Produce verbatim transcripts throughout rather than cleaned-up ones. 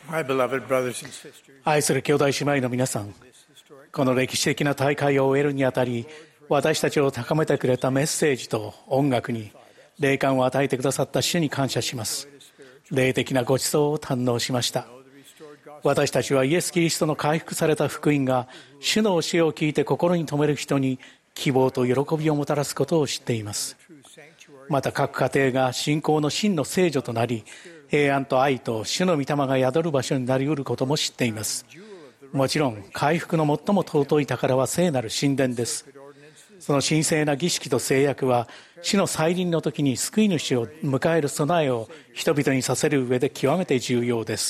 My beloved brothers and sisters, 愛する兄弟姉妹の皆さん、この歴史的な大会を終えるにあたり、私たちを高めてくれたメッセージと音楽に霊感を与えてくださった主に感謝します。霊的なご馳走を堪能しました。私たちはイエス・キリストの回復された福音が主の教えを聞いて心に留める人に希望と喜びをもたらすことを知っています。また各家庭が信仰の真の聖女となり、平安と愛と主の御霊が宿る場所になり得ることも知っています。もちろん回復の最も尊い宝は聖なる神殿です。その神聖な儀式と制約は主の再臨の時に救い主を迎える備えを人々にさせる上で極めて重要です。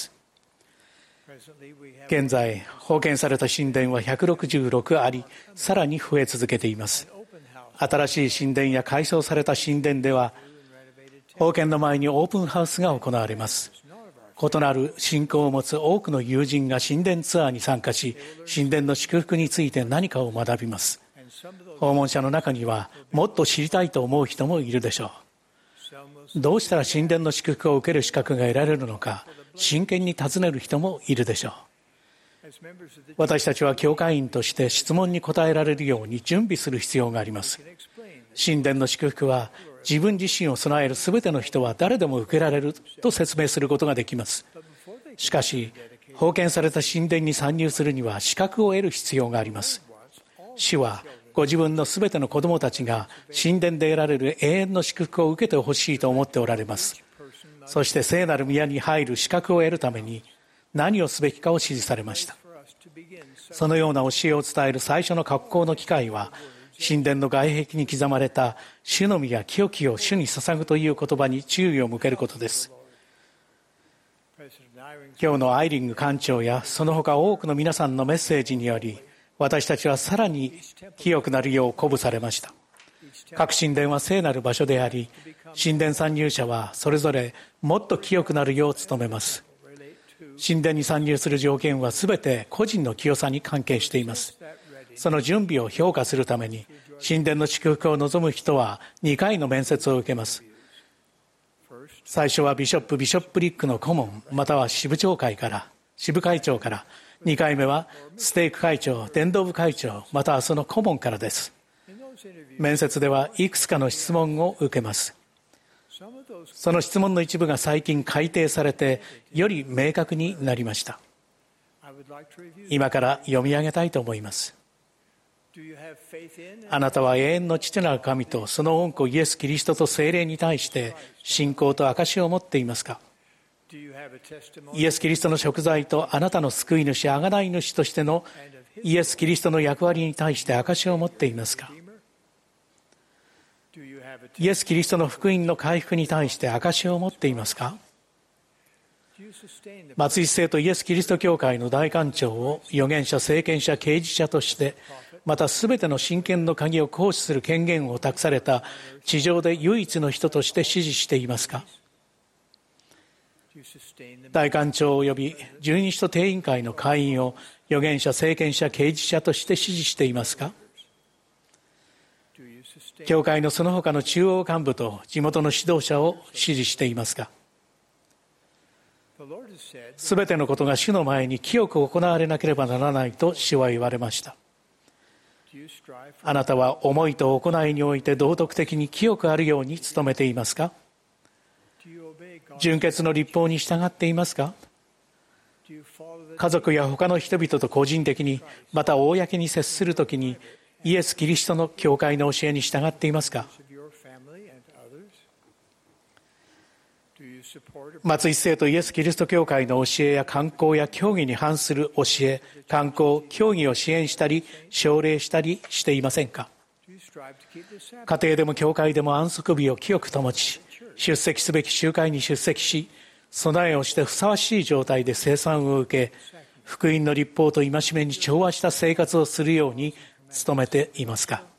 現在封建された神殿はひゃくろくじゅうろくあり、さらに増え続けています。新しい神殿や改装された神殿では封建の前にオープンハウスが行われます。異なる信仰を持つ多くの友人が神殿ツアーに参加し、神殿の祝福について何かを学びます。訪問者の中にはもっと知りたいと思う人もいるでしょう。どうしたら神殿の祝福を受ける資格が得られるのか、真剣に尋ねる人もいるでしょう。私たちは教会員として質問に答えられるように準備する必要があります。神殿の祝福は自分自身を備えるすべての人は誰でも受けられると説明することができます。しかし封建された神殿に参入するには資格を得る必要があります。主はご自分のすべての子供たちが神殿で得られる永遠の祝福を受けてほしいと思っておられます。そして聖なる宮に入る資格を得るために何をすべきかを指示されました。そのような教えを伝える最初の格好の機会は、神殿の外壁に刻まれた主の御や清きを主に捧ぐという言葉に注意を向けることです。今日のアイリング館長やその他多くの皆さんのメッセージにより、私たちはさらに清くなるよう鼓舞されました。各神殿は聖なる場所であり、神殿参入者はそれぞれもっと清くなるよう努めます。神殿に参入する条件はすべて個人の清さに関係しています。その準備を評価するために神殿の祝福を望む人はにかいの面接を受けます。最初はビショップ・ビショップリックの顧問または支部長会から支部会長から、にかいめはステーク会長、伝道部会長またはその顧問からです。面接ではいくつかの質問を受けます。その質問の一部が最近改訂されてより明確になりました。今から読み上げたいと思います。あなたは永遠の父なる神とその御子イエス・キリストと聖霊に対して信仰と証しを持っていますか？イエス・キリストの贖罪とあなたの救い主、贖い主としてのイエス・キリストの役割に対して証しを持っていますか？イエス・キリストの福音の回復に対して証しを持っていますか？松井生とイエス・キリスト教会の大官長を預言者、聖権者、啓示者として、またすべての真権の鍵を行使する権限を託された地上で唯一の人として支持していますか？大官長及び十二使徒定員会の会員を預言者、聖権者、啓示者として支持していますか？教会のその他の中央幹部と地元の指導者を支持していますか？すべてのことが主の前に清く行われなければならないと主は言われました。あなたは思いと行いにおいて道徳的に清くあるように努めていますか？純潔の律法に従っていますか？家族や他の人々と個人的にまた公に接するときにイエス・キリストの教会の教えに従っていますか？松一世とイエス・キリスト教会の教えや慣行や教義に反する教え、慣行、教義を支援したり奨励したりしていませんか？家庭でも教会でも安息日を清く保ち、出席すべき集会に出席し、備えをしてふさわしい状態で聖餐を受け、福音の律法と戒めに調和した生活をするように努めていますか？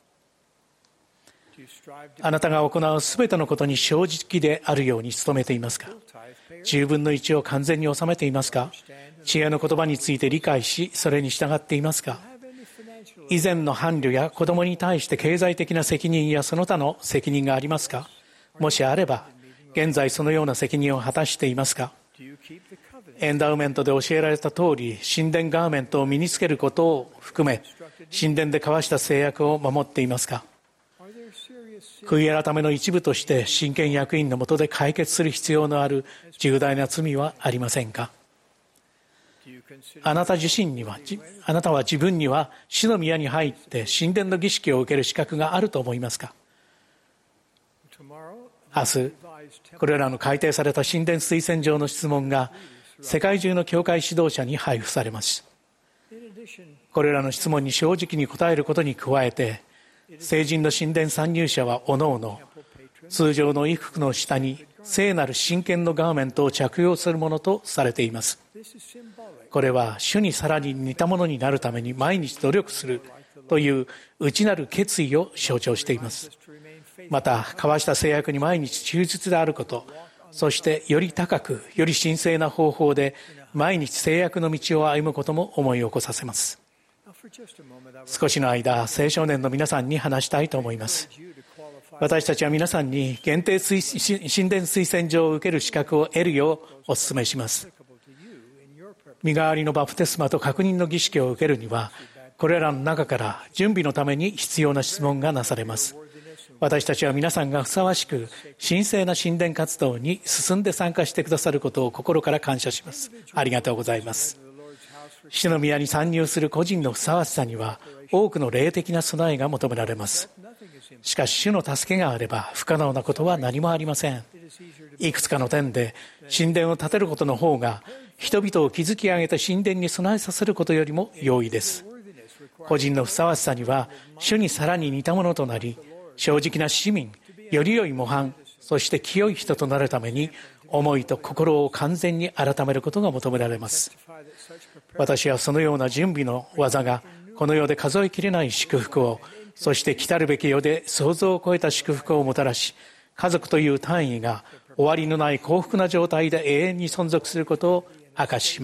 あなたが行うすべてのことに正直であるように努めていますか？じゅうぶんのいちを完全に収めていますか？知恵の言葉について理解し、それに従っていますか？以前の伴侶や子供に対して経済的な責任やその他の責任がありますか？もしあれば、現在そのような責任を果たしていますか？ エンダウメントで教えられた通り、神殿ガーメントを身につけることを含め、神殿で交わした制約を守っていますか？悔い改めの一部として神権役員の下で解決する必要のある重大な罪はありませんか？あなた自身には、あなたは自分には主の宮に入って神殿の儀式を受ける資格があると思いますか？明日、これらの改定された神殿推薦状の質問が世界中の教会指導者に配布されます。これらの質問に正直に答えることに加えて、聖人の神殿参入者はおのおの通常の衣服の下に聖なる神権のガーメントを着用するものとされています。これは主にさらに似たものになるために毎日努力するという内なる決意を象徴しています。また、交わした制約に毎日忠実であること、そしてより高くより神聖な方法で毎日制約の道を歩むことも思い起こさせます。少しの間、青少年の皆さんに話したいと思います。私たちは皆さんに限定神殿推薦状を受ける資格を得るようお勧めします。身代わりのバプテスマと確認の儀式を受けるには、これらの中から準備のために必要な質問がなされます。私たちは皆さんがふさわしく神聖な神殿活動に進んで参加してくださることを心から感謝します。ありがとうございます。主の宮に参入する個人のふさわしさには多くの霊的な備えが求められます。しかし主の助けがあれば不可能なことは何もありません。いくつかの点で神殿を建てることの方が人々を築き上げた神殿に備えさせることよりも容易です。個人のふさわしさには主にさらに似たものとなり、正直な市民、より良い模範、そして清い人となるために思いと心を完全に改めることが求められます。私はそのような準備の技がこの世で数えきれない祝福を、そして来たるべき世で想像を超えた祝福をもたらし、家族という単位が終わりのない幸福な状態で永遠に存続することを証しします。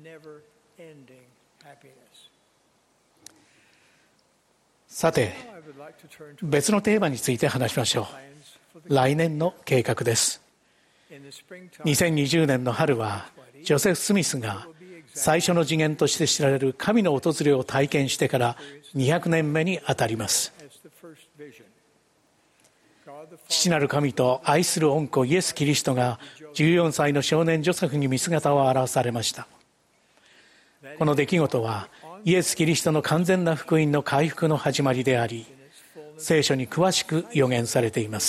さて、別のテーマについて話しましょう。来年の計画です。にせんにじゅうねんの春はジョセフ・スミスが最初の次元として知られる神の訪れを体験してからにひゃくねんめにあたります。父なる神と愛する御子イエス・キリストがじゅうよんさいの少年ジョセフに見姿を現されました。この出来事はイエス・キリストの完全な福音の回復の始まりであり、聖書に詳しく予言されています。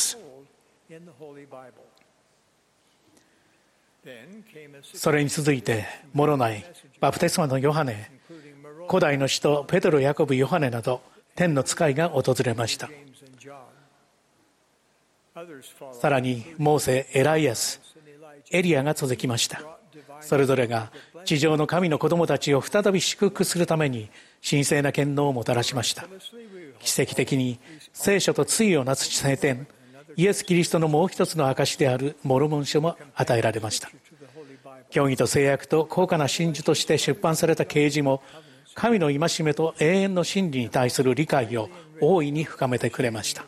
それに続いてモロナイ、バプテスマのヨハネ、古代の使徒ペトロ、ヤコブ、ヨハネなど天の使いが訪れました。さらにモーセ、エライアス、エリアが続きました。それぞれが地上の神の子供たちを再び祝福するために神聖な権能をもたらしました。奇跡的に聖書と対をなす聖典、イエス・キリストのもう一つの証であるモルモン書も与えられました。教義と制約と高価な真珠として出版された啓示も、神の戒めと永遠の真理に対する理解を大いに深めてくれました。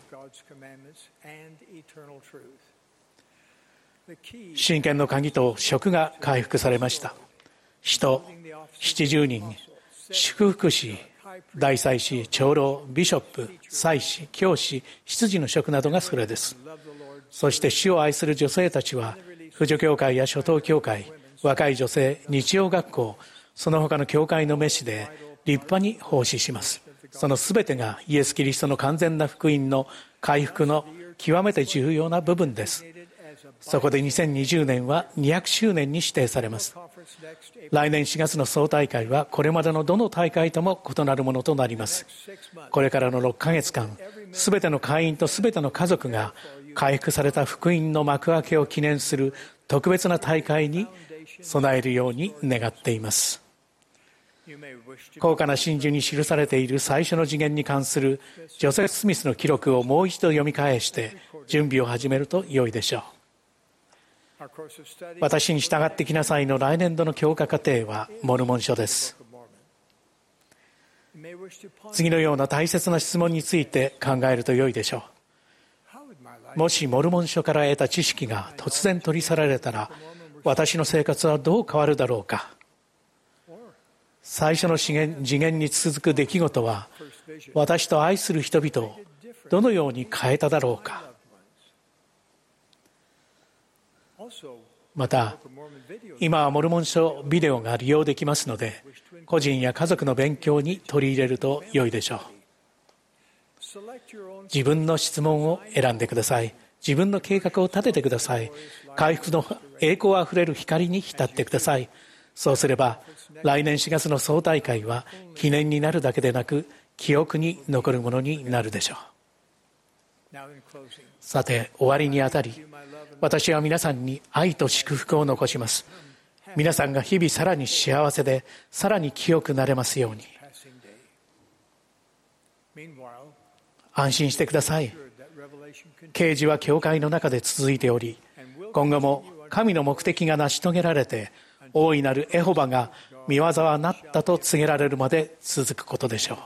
神権の鍵と職が回復されました。使徒ななじゅうにん、祝福士、大祭司、長老、ビショップ、祭司、教師、執事の職などがそれです。そして主を愛する女性たちは扶助教会や初等教会、若い女性、日曜学校、その他の教会の召しで立派に奉仕します。そのすべてがイエス・キリストの完全な福音の回復の極めて重要な部分です。そこでにせんにじゅうねんはにひゃくしゅうねんに指定されます。来年しがつの総大会はこれまでのどの大会とも異なるものとなります。これからのろっかげつかん、すべての会員とすべての家族が回復された福音の幕開けを記念する特別な大会に備えるように願っています。高価な真珠に記されている最初の次元に関するジョセフ・スミスの記録をもう一度読み返して準備を始めると良いでしょう。私に従ってきなさいの来年度の教科課程はモルモン書です。次のような大切な質問について考えると良いでしょう。もしモルモン書から得た知識が突然取り去られたら、 私の生活はどう変わるだろうか。最初の次元、次元に続く出来事は私と愛する人々をどのように変えただろうか。また今はモルモン書ビデオが利用できますので、個人や家族の勉強に取り入れると良いでしょう。自分の質問を選んでください。自分の計画を立ててください。回復の栄光あふれる光に浸ってください。そうすれば来年しがつの総大会は記念になるだけでなく記憶に残るものになるでしょう。さて終わりにあたり、私は皆さんに愛と祝福を残します。皆さんが日々さらに幸せでさらに清くなれますように。安心してください。啓示は教会の中で続いており、今後も神の目的が成し遂げられて大いなるエホバが御業はなったと告げられるまで続くことでしょう。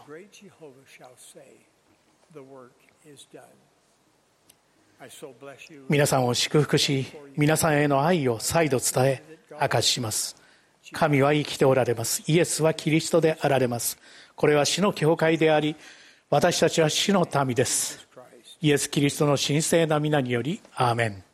皆さんを祝福し、皆さんへの愛を再度伝え明かしします。神は生きておられます。イエスはキリストであられます。これは主の教会であり、私たちは主の民です。イエス・キリストの神聖な皆によりアーメン。